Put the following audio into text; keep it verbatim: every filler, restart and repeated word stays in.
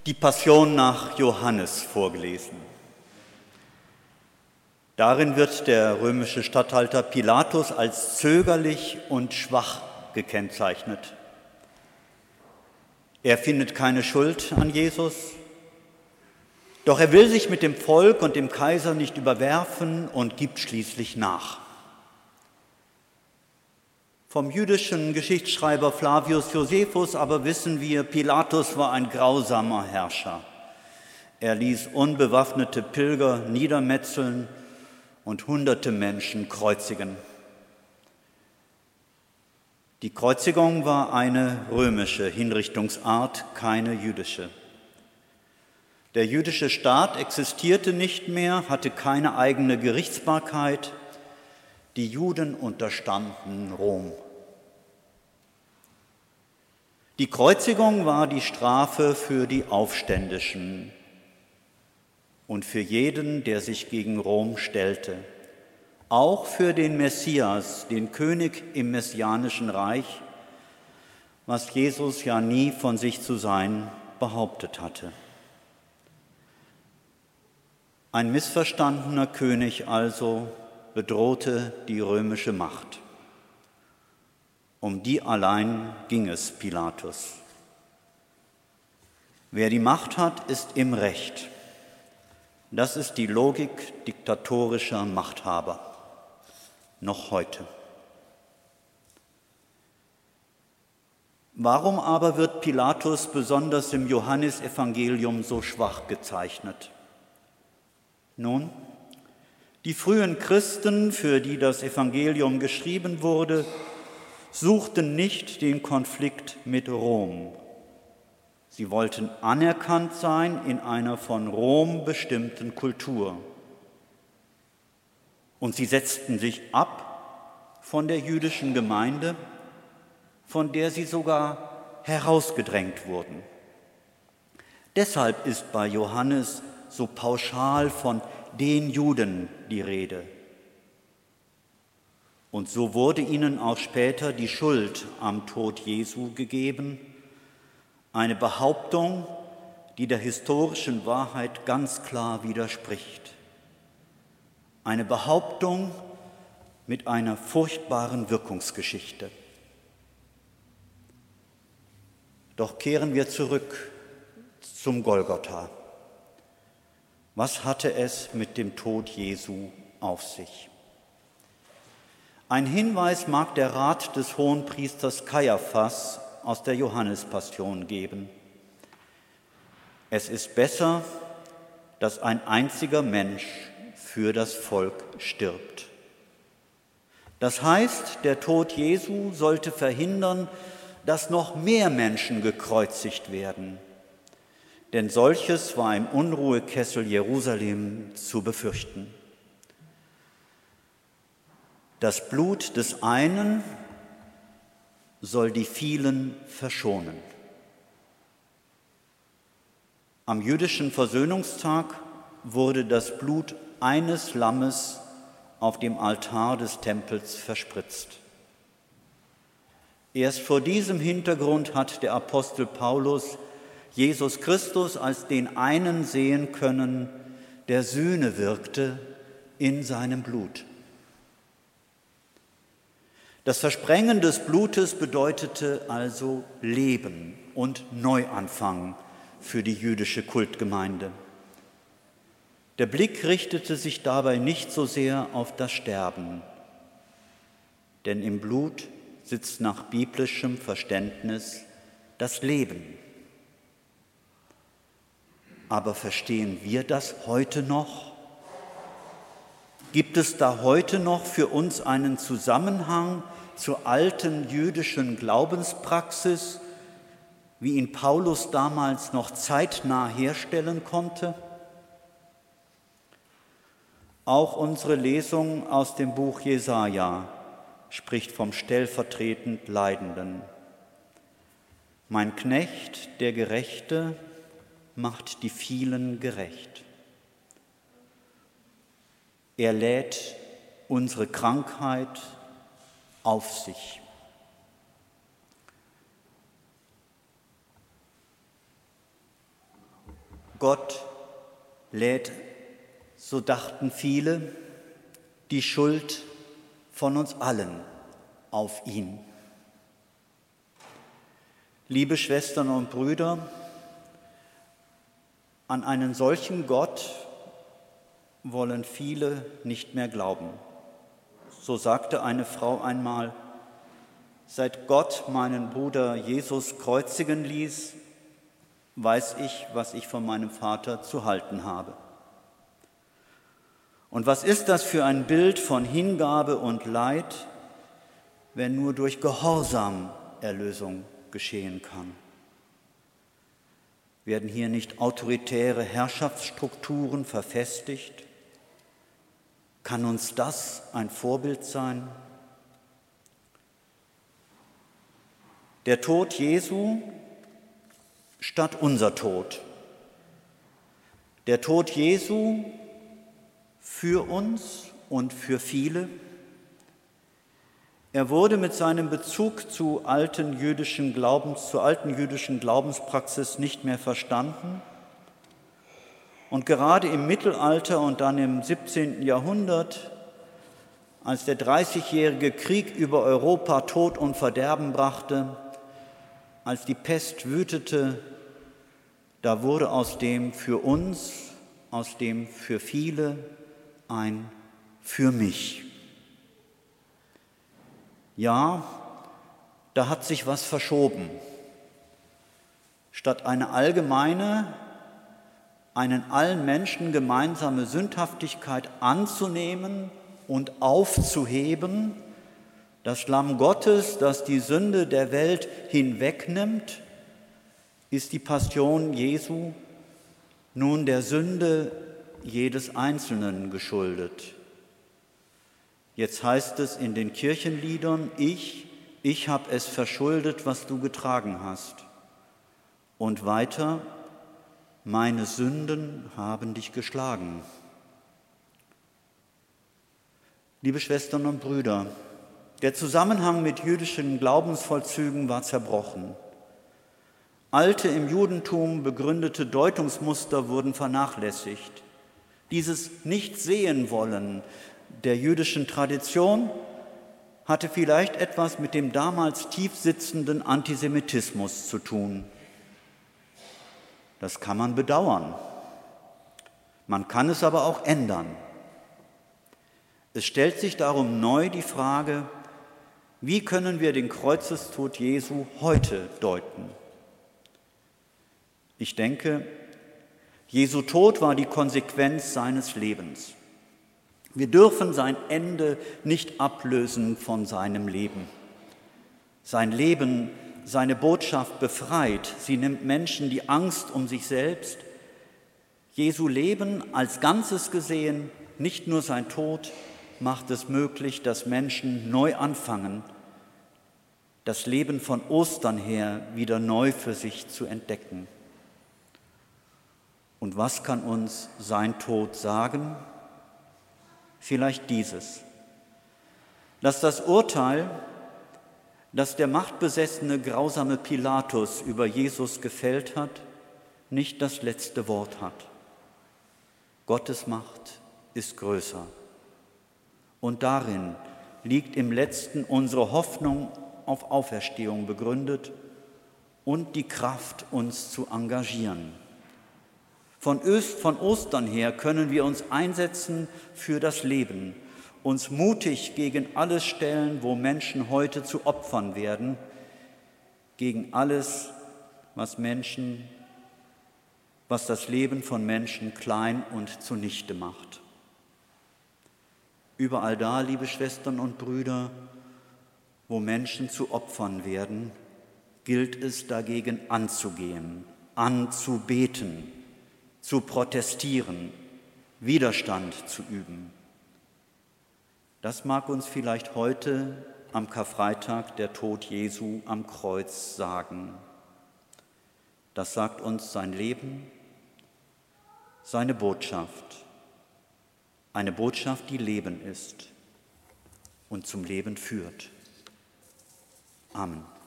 Die Passion nach Johannes vorgelesen. Darin wird der römische Statthalter Pilatus als zögerlich und schwach gekennzeichnet. Er findet keine Schuld an Jesus, doch er will sich mit dem Volk und dem Kaiser nicht überwerfen und gibt schließlich nach. Vom jüdischen Geschichtsschreiber Flavius Josephus aber wissen wir, Pilatus war ein grausamer Herrscher. Er ließ unbewaffnete Pilger niedermetzeln und hunderte Menschen kreuzigen. Die Kreuzigung war eine römische Hinrichtungsart, keine jüdische. Der jüdische Staat existierte nicht mehr, hatte keine eigene Gerichtsbarkeit. Die Juden unterstanden Rom. Die Kreuzigung war die Strafe für die Aufständischen und für jeden, der sich gegen Rom stellte. Auch für den Messias, den König im messianischen Reich, was Jesus ja nie von sich zu sein behauptet hatte. Ein missverstandener König also bedrohte die römische Macht. Um die allein ging es Pilatus. Wer die Macht hat, ist im Recht. Das ist die Logik diktatorischer Machthaber, noch heute. Warum aber wird Pilatus besonders im Johannesevangelium so schwach gezeichnet? Nun, die frühen Christen, für die das Evangelium geschrieben wurde, suchten nicht den Konflikt mit Rom. Sie wollten anerkannt sein in einer von Rom bestimmten Kultur. Und sie setzten sich ab von der jüdischen Gemeinde, von der sie sogar herausgedrängt wurden. Deshalb ist bei Johannes so pauschal von den Juden die Rede. Und so wurde ihnen auch später die Schuld am Tod Jesu gegeben, eine Behauptung, die der historischen Wahrheit ganz klar widerspricht. Eine Behauptung mit einer furchtbaren Wirkungsgeschichte. Doch kehren wir zurück zum Golgotha. Was hatte es mit dem Tod Jesu auf sich? Ein Hinweis mag der Rat des Hohenpriesters Kaiaphas aus der Johannespassion geben. Es ist besser, dass ein einziger Mensch für das Volk stirbt. Das heißt, der Tod Jesu sollte verhindern, dass noch mehr Menschen gekreuzigt werden. Denn solches war im Unruhekessel Jerusalem zu befürchten. Das Blut des einen soll die vielen verschonen. Am jüdischen Versöhnungstag wurde das Blut eines Lammes auf dem Altar des Tempels verspritzt. Erst vor diesem Hintergrund hat der Apostel Paulus Jesus Christus als den einen sehen können, der Sühne wirkte in seinem Blut. Das Versprengen des Blutes bedeutete also Leben und Neuanfang für die jüdische Kultgemeinde. Der Blick richtete sich dabei nicht so sehr auf das Sterben, denn im Blut sitzt nach biblischem Verständnis das Leben. Aber verstehen wir das heute noch? Gibt es da heute noch für uns einen Zusammenhang zur alten jüdischen Glaubenspraxis, wie ihn Paulus damals noch zeitnah herstellen konnte? Auch unsere Lesung aus dem Buch Jesaja spricht vom stellvertretend Leidenden. Mein Knecht, der Gerechte, macht die vielen gerecht. Er lädt unsere Krankheit auf sich. Gott lädt, so dachten viele, die Schuld von uns allen auf ihn. Liebe Schwestern und Brüder, an einen solchen Gott wollen viele nicht mehr glauben. So sagte eine Frau einmal: Seit Gott meinen Bruder Jesus kreuzigen ließ, weiß ich, was ich von meinem Vater zu halten habe. Und was ist das für ein Bild von Hingabe und Leid, wenn nur durch Gehorsam Erlösung geschehen kann? Werden hier nicht autoritäre Herrschaftsstrukturen verfestigt? Kann uns das ein Vorbild sein? Der Tod Jesu statt unser Tod. Der Tod Jesu für uns und für viele. Er wurde mit seinem Bezug zu alten jüdischen Glaubens, zur alten jüdischen Glaubenspraxis nicht mehr verstanden. Und gerade im Mittelalter und dann im siebzehnten Jahrhundert, als der Dreißigjährige Krieg über Europa Tod und Verderben brachte, als die Pest wütete, da wurde aus dem für uns, aus dem für viele ein für mich. Ja, da hat sich was verschoben. Statt eine allgemeine, einen allen Menschen gemeinsame Sündhaftigkeit anzunehmen und aufzuheben, das Lamm Gottes, das die Sünde der Welt hinwegnimmt, ist die Passion Jesu nun der Sünde jedes Einzelnen geschuldet. Jetzt heißt es in den Kirchenliedern: Ich, ich habe es verschuldet, was du getragen hast. Und weiter: Meine Sünden haben dich geschlagen. Liebe Schwestern und Brüder, der Zusammenhang mit jüdischen Glaubensvollzügen war zerbrochen. Alte im Judentum begründete Deutungsmuster wurden vernachlässigt. Dieses Nicht-Sehen-Wollen der jüdischen Tradition hatte vielleicht etwas mit dem damals tief sitzenden Antisemitismus zu tun. Das kann man bedauern. Man kann es aber auch ändern. Es stellt sich darum neu die Frage: Wie können wir den Kreuzestod Jesu heute deuten? Ich denke, Jesu Tod war die Konsequenz seines Lebens. Wir dürfen sein Ende nicht ablösen von seinem Leben. Sein Leben, seine Botschaft befreit. Sie nimmt Menschen die Angst um sich selbst. Jesu Leben als Ganzes gesehen, nicht nur sein Tod, macht es möglich, dass Menschen neu anfangen, das Leben von Ostern her wieder neu für sich zu entdecken. Und was kann uns sein Tod sagen? Vielleicht dieses: Dass das Urteil, das der machtbesessene, grausame Pilatus über Jesus gefällt hat, nicht das letzte Wort hat. Gottes Macht ist größer. Und darin liegt im Letzten unsere Hoffnung auf Auferstehung begründet und die Kraft, uns zu engagieren. Von Ostern her können wir uns einsetzen für das Leben, uns mutig gegen alles stellen, wo Menschen heute zu Opfern werden, gegen alles, was Menschen, was das Leben von Menschen klein und zunichte macht. Überall da, liebe Schwestern und Brüder, wo Menschen zu Opfern werden, gilt es dagegen anzugehen, anzubeten, zu protestieren, Widerstand zu üben. Das mag uns vielleicht heute am Karfreitag der Tod Jesu am Kreuz sagen. Das sagt uns sein Leben, seine Botschaft, eine Botschaft, die Leben ist und zum Leben führt. Amen.